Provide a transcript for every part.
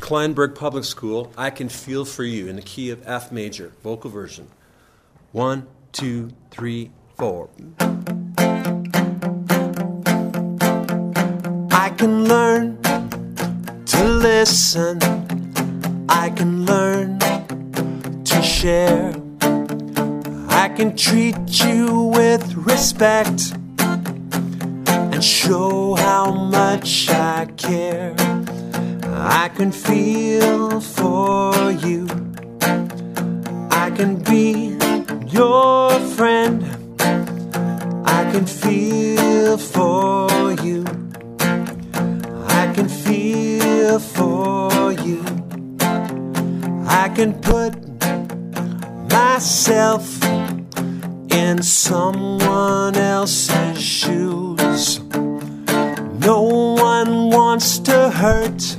Kleinburg Public School, I Can Feel For You in the key of F major, vocal version. 1, 2, 3, 4. I can learn to listen. I can learn to share. I can treat you with respect and show how much I care. I can feel for you. I can be your friend. I can feel for you. I can feel for you. I can put myself in someone else's shoes. No one wants to hurt.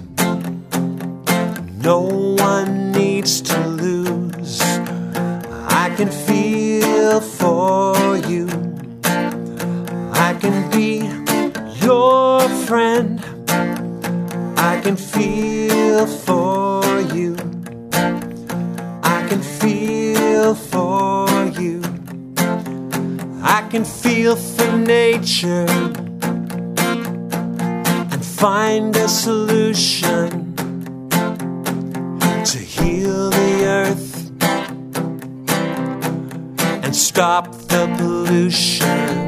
No one needs to lose. I can feel for you. I can be your friend. I can feel for you. I can feel for you. I can feel for nature and find a solution to heal the earth and stop the pollution.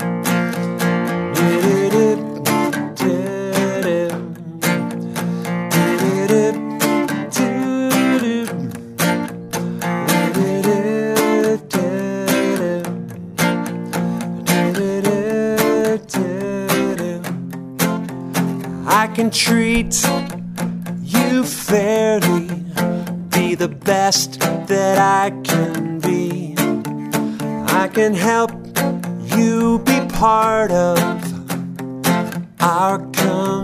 I can treat you fairly, be the best that I can be. I can help you be part of our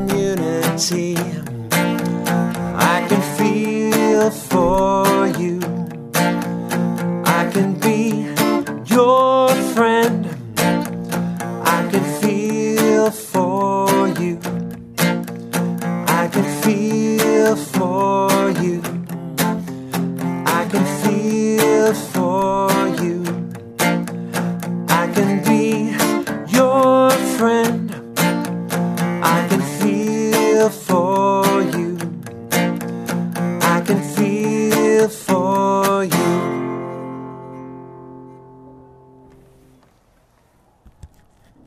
community. I can feel for you.